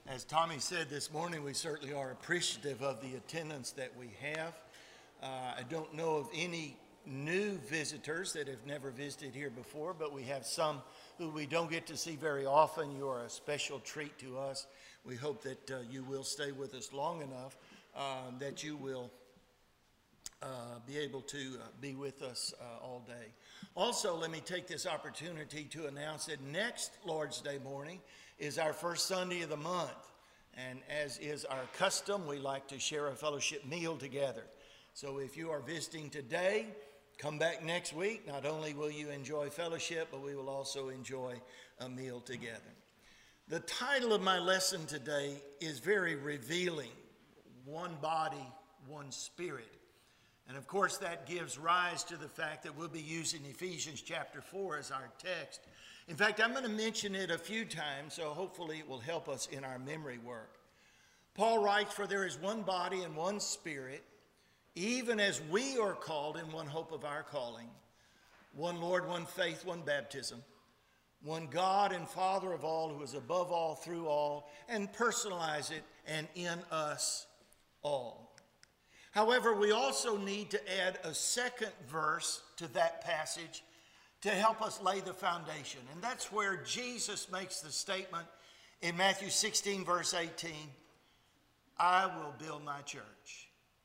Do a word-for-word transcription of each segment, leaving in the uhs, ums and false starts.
As Tommy said this morning, we certainly are appreciative of the attendance that we have. Uh, I don't know of any new visitors that have never visited here before, but we have some who we don't get to see very often. You are a special treat to us. We hope that uh, you will stay with us long enough uh, that you will uh, be able to uh, be with us uh, all day. Also, let me take this opportunity to announce that next Lord's Day morning is our first Sunday of the month. And as is our custom, we like to share a fellowship meal together. So if you are visiting today, come back next week. Not only will you enjoy fellowship, but we will also enjoy a meal together. The title of my lesson today is very revealing. One body, one spirit. And of course that gives rise to the fact that we'll be using Ephesians chapter four as our text. In fact, I'm going to mention it a few times, so hopefully it will help us in our memory work. Paul writes, "For there is one body and one spirit, even as we are called in one hope of our calling, one Lord, one faith, one baptism, one God and Father of all, who is above all, through all," and personalize it, "and in us all." However, we also need to add a second verse to that passage to help us lay the foundation. And that's where Jesus makes the statement in Matthew sixteen, verse eighteen, "I will build my church."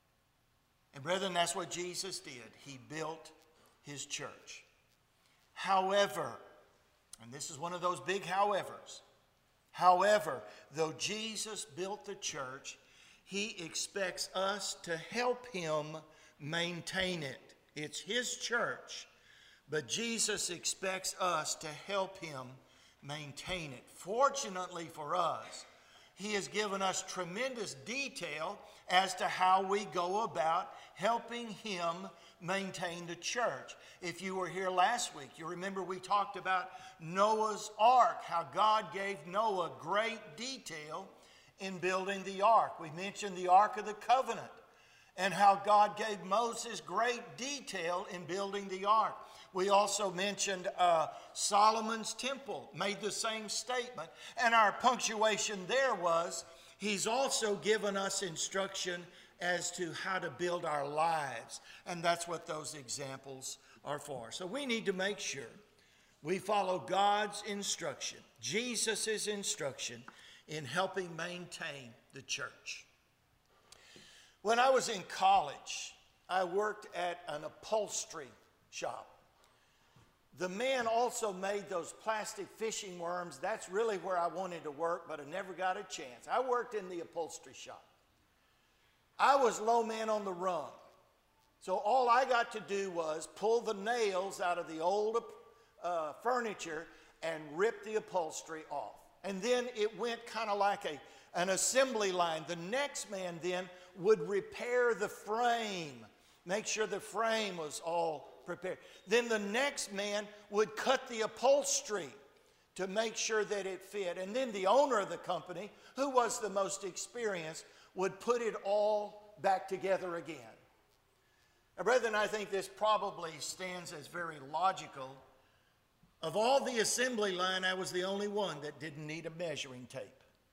And brethren, that's what Jesus did. He built his church. However, and this is one of those big howevers, however, though Jesus built the church, he expects us to help him maintain it. It's his church, but Jesus expects us to help him maintain it. Fortunately for us, he has given us tremendous detail as to how we go about helping him maintain the church. If you were here last week, you remember we talked about Noah's ark, how God gave Noah great detail in building the ark. We mentioned the Ark of the Covenant and how God gave Moses great detail in building the ark. We also mentioned uh, Solomon's temple, made the same statement. And our punctuation there was, he's also given us instruction as to how to build our lives. And that's what those examples are for. So we need to make sure we follow God's instruction, Jesus' instruction, in helping maintain the church. When I was in college, I worked at an upholstery shop. The man also made those plastic fishing worms. That's really where I wanted to work, but I never got a chance. I worked in the upholstery shop. I was low man on the rung. So all I got to do was pull the nails out of the old uh, furniture and rip the upholstery off. And then it went kind of like a, an assembly line. The next man then would repair the frame, make sure the frame was all prepared. Then the next man would cut the upholstery to make sure that it fit. And then the owner of the company, who was the most experienced, would put it all back together again. Now, brethren, I think this probably stands as very logical. Of all the assembly line, I was the only one that didn't need a measuring tape.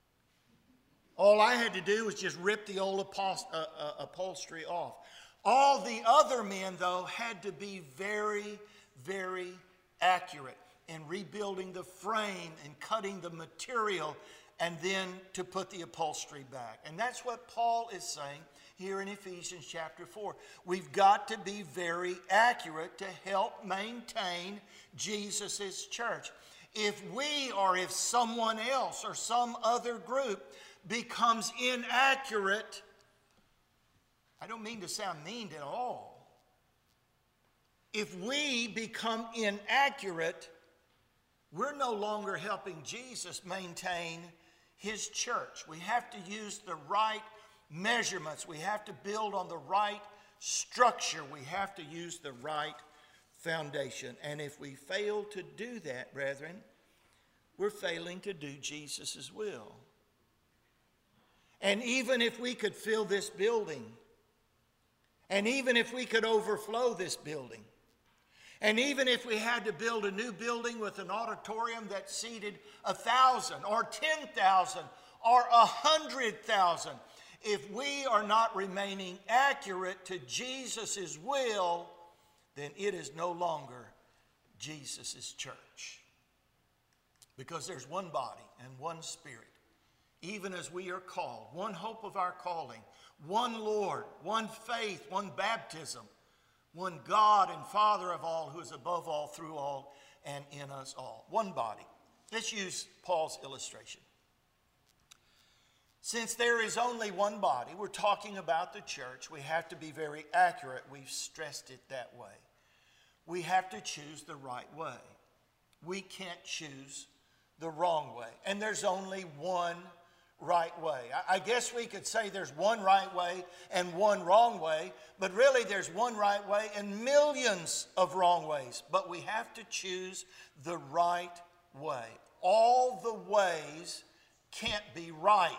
All I had to do was just rip the old upholst- uh, uh, upholstery off. All the other men, though, had to be very, very accurate in rebuilding the frame and cutting the material and then to put the upholstery back. And that's what Paul is saying here in Ephesians chapter four. We've got to be very accurate to help maintain Jesus' church. If we or if someone else or some other group becomes inaccurate, I don't mean to sound mean at all. If we become inaccurate, we're no longer helping Jesus maintain his church. We have to use the right measurements. We have to build on the right structure. We have to use the right foundation. And if we fail to do that, brethren, we're failing to do Jesus' will. And even if we could fill this building, and even if we could overflow this building, and even if we had to build a new building with an auditorium that seated a thousand or ten thousand or a hundred thousand, if we are not remaining accurate to Jesus' will, then it is no longer Jesus' church. Because there's one body and one Spirit, even as we are called, one hope of our calling, one Lord, one faith, one baptism, one God and Father of all, who is above all, through all, and in us all. One body. Let's use Paul's illustration. Since there is only one body, we're talking about the church, we have to be very accurate. We've stressed it that way. We have to choose the right way. We can't choose the wrong way. And there's only one right way. I guess we could say there's one right way and one wrong way, but really there's one right way and millions of wrong ways. But we have to choose the right way. All the ways can't be right.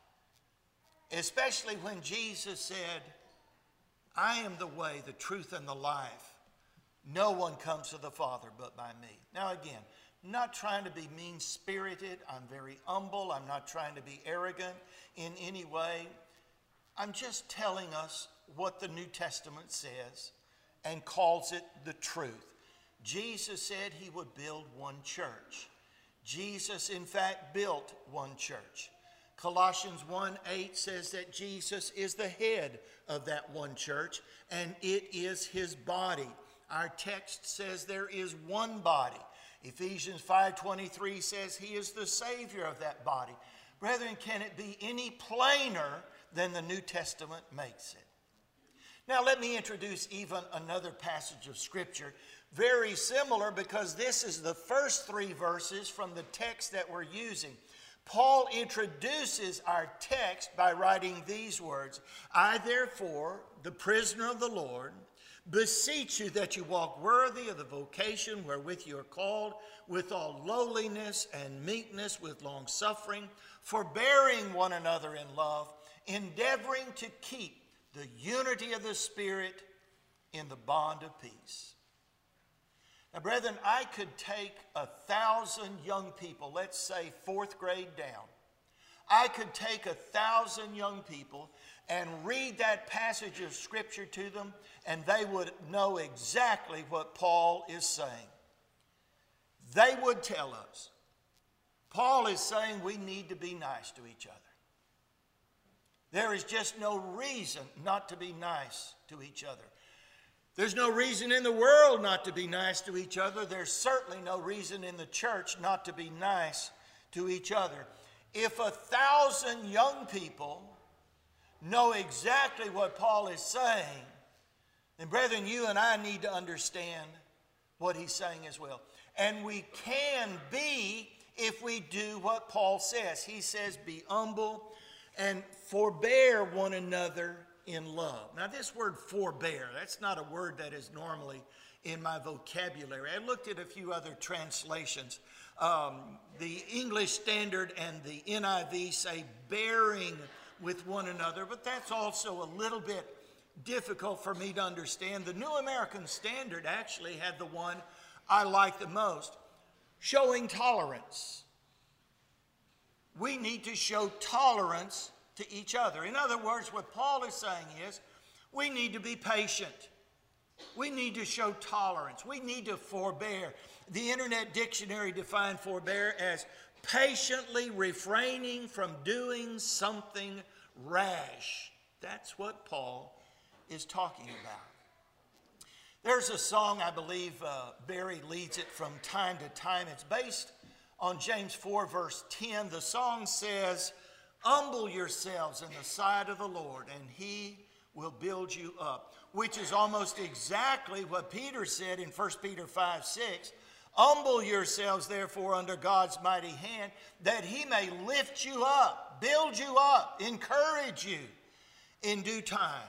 Especially when Jesus said, I am the way, the truth, and the life. No one comes to the Father but by me. Now again, I'm not trying to be mean-spirited. I'm very humble. I'm not trying to be arrogant in any way. I'm just telling us what the New Testament says and calls it the truth. Jesus said he would build one church. Jesus, in fact, built one church. Colossians one eight says that Jesus is the head of that one church, and it is his body. Our text says there is one body. Ephesians five twenty-three says he is the Savior of that body. Brethren, can it be any plainer than the New Testament makes it? Now let me introduce even another passage of Scripture, very similar, because this is the first three verses from the text that we're using. Paul introduces our text by writing these words, I therefore, the prisoner of the Lord, beseech you that you walk worthy of the vocation wherewith you are called, with all lowliness and meekness, with long suffering, forbearing one another in love, endeavoring to keep the unity of the Spirit in the bond of peace. Now, brethren, I could take a thousand young people, let's say fourth grade down. I could take a thousand young people and read that passage of Scripture to them, and they would know exactly what Paul is saying. They would tell us, Paul is saying we need to be nice to each other. There is just no reason not to be nice to each other. There's no reason in the world not to be nice to each other. There's certainly no reason in the church not to be nice to each other. If a thousand young people know exactly what Paul is saying, then brethren, you and I need to understand what he's saying as well. And we can be if we do what Paul says. He says, be humble and forbear one another in love. Now this word forbear, that's not a word that is normally in my vocabulary. I looked at a few other translations. Um, the English Standard and the N I V say bearing with one another, but that's also a little bit difficult for me to understand. The New American Standard actually had the one I like the most, showing tolerance. We need to show tolerance to each other. In other words, what Paul is saying is we need to be patient. We need to show tolerance. We need to forbear. The Internet Dictionary defined forbear as patiently refraining from doing something rash. That's what Paul is talking about. There's a song, I believe uh, Barry leads it from time to time. It's based on James four verse ten. The song says, humble yourselves in the sight of the Lord, and he will build you up. Which is almost exactly what Peter said in First Peter five six. Humble yourselves, therefore, under God's mighty hand, that he may lift you up, build you up, encourage you in due time.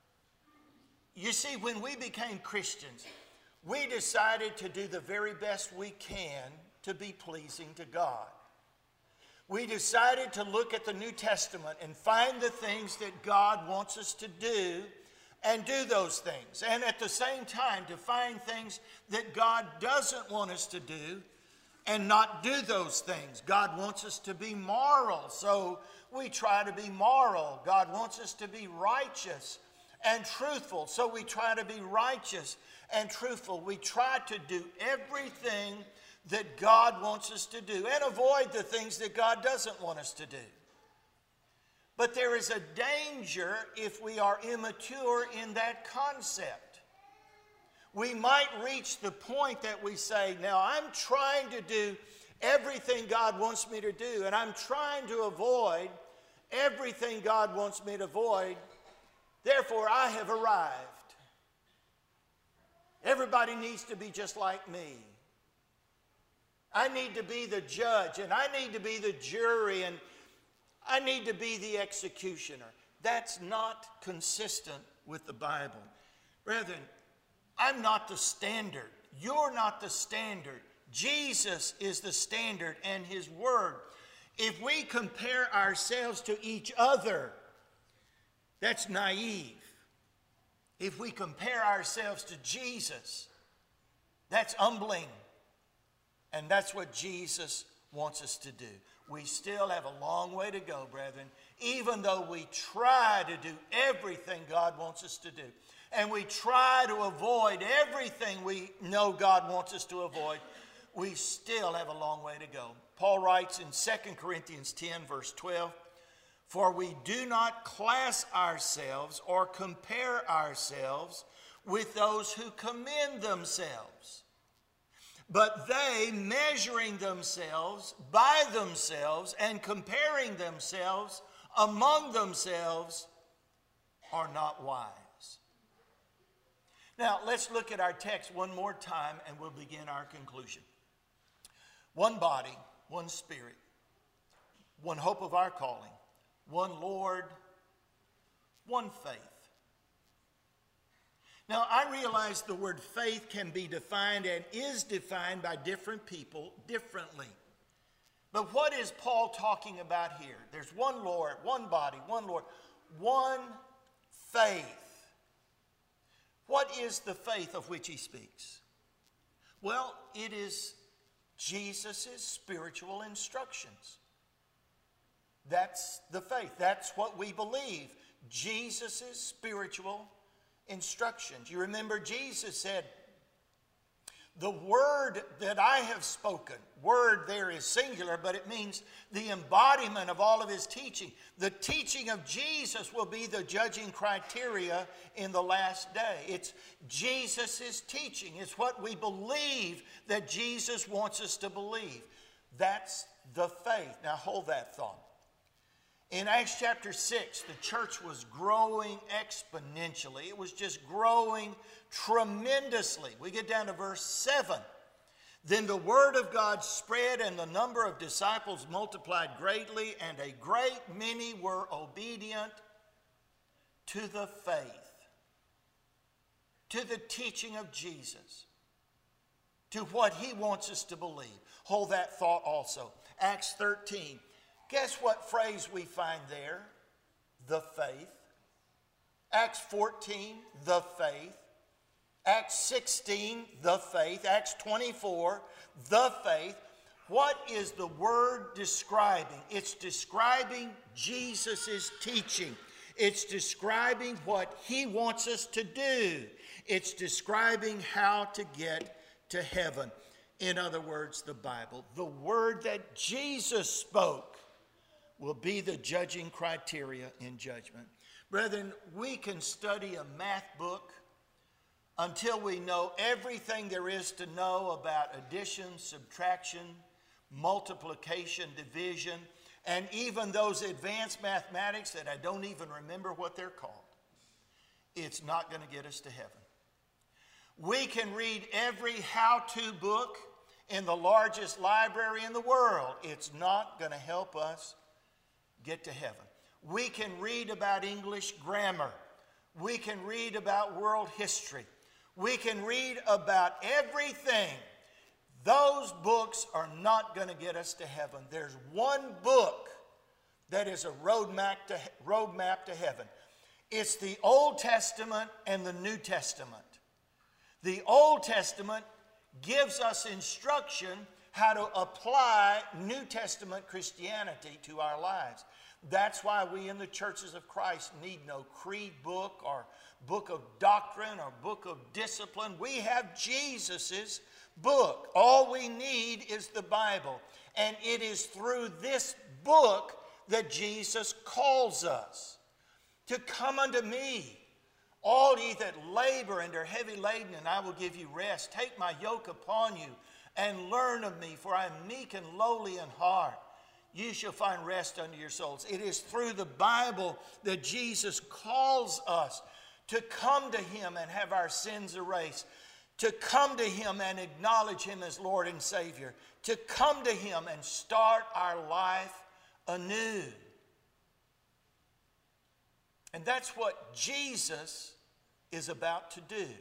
You see, when we became Christians, we decided to do the very best we can to be pleasing to God. We decided to look at the New Testament and find the things that God wants us to do and do those things. And at the same time, to find things that God doesn't want us to do and not do those things. God wants us to be moral, so we try to be moral. God wants us to be righteous and truthful, so we try to be righteous and truthful. We try to do everything that God wants us to do and avoid the things that God doesn't want us to do. But there is a danger if we are immature in that concept. We might reach the point that we say, now I'm trying to do everything God wants me to do, and I'm trying to avoid everything God wants me to avoid. Therefore, I have arrived. Everybody needs to be just like me. I need to be the judge, and I need to be the jury, and I need to be the executioner. That's not consistent with the Bible. Brethren, I'm not the standard. You're not the standard. Jesus is the standard and His Word. If we compare ourselves to each other, that's naive. If we compare ourselves to Jesus, that's humbling. And that's what Jesus wants us to do. We still have a long way to go, brethren, even though we try to do everything God wants us to do. And we try to avoid everything we know God wants us to avoid. We still have a long way to go. Paul writes in Second Corinthians ten, verse twelve, "For we do not class ourselves or compare ourselves with those who commend themselves. But they, measuring themselves by themselves and comparing themselves among themselves, are not wise." Now, let's look at our text one more time and we'll begin our conclusion. One body, one Spirit, one hope of our calling, one Lord, one faith. Now, I realize the word faith can be defined and is defined by different people differently. But what is Paul talking about here? There's one Lord, one body, one Lord, one faith. What is the faith of which he speaks? Well, it is Jesus' spiritual instructions. That's the faith. That's what we believe. Jesus' spiritual instructions. You remember Jesus said, "The word that I have spoken," word there is singular, but it means the embodiment of all of his teaching. The teaching of Jesus will be the judging criteria in the last day. It's Jesus' teaching. It's what we believe that Jesus wants us to believe. That's the faith. Now hold that thought. In Acts chapter six, the church was growing exponentially. It was just growing tremendously. We get down to verse seven. "Then the word of God spread, and the number of disciples multiplied greatly, and a great many were obedient to the faith," to the teaching of Jesus, to what he wants us to believe. Hold that thought also. Acts thirteen. Guess what phrase we find there? The faith. Acts fourteen, the faith. Acts sixteen, the faith. Acts twenty-four, the faith. What is the word describing? It's describing Jesus' teaching. It's describing what he wants us to do. It's describing how to get to heaven. In other words, the Bible. The word that Jesus spoke will be the judging criteria in judgment. Brethren, we can study a math book until we know everything there is to know about addition, subtraction, multiplication, division, and even those advanced mathematics that I don't even remember what they're called. It's not going to get us to heaven. We can read every how-to book in the largest library in the world. It's not going to help us get to heaven. We can read about English grammar. We can read about world history. We can read about everything. Those books are not going to get us to heaven. There's one book that is a roadmap to, roadmap to heaven. It's the Old Testament and the New Testament. The Old Testament gives us instruction how to apply New Testament Christianity to our lives. That's why we in the churches of Christ need no creed book or book of doctrine or book of discipline. We have Jesus's book. All we need is the Bible. And it is through this book that Jesus calls us to come unto me, all ye that labor and are heavy laden, and I will give you rest. Take my yoke upon you and learn of me, for I am meek and lowly in heart. You shall find rest unto your souls. It is through the Bible that Jesus calls us to come to him and have our sins erased, to come to him and acknowledge him as Lord and Savior, to come to him and start our life anew. And that's what Jesus is about to do.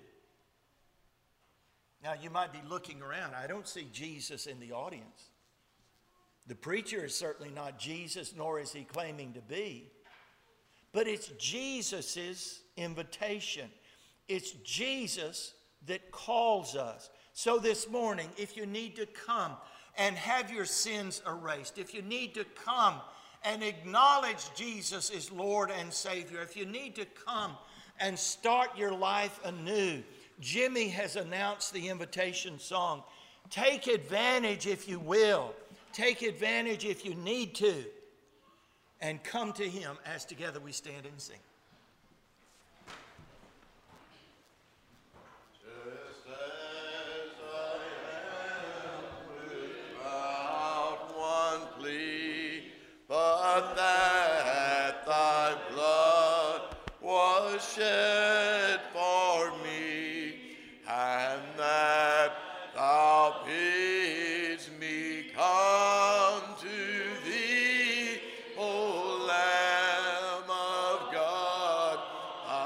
Now, you might be looking around. I don't see Jesus in the audience. The preacher is certainly not Jesus, nor is he claiming to be. But it's Jesus' invitation. It's Jesus that calls us. So this morning, if you need to come and have your sins erased, if you need to come and acknowledge Jesus as Lord and Savior, if you need to come and start your life anew, Jimmy has announced the invitation song. Take advantage if you will. Take advantage if you need to. And come to him as together we stand and sing.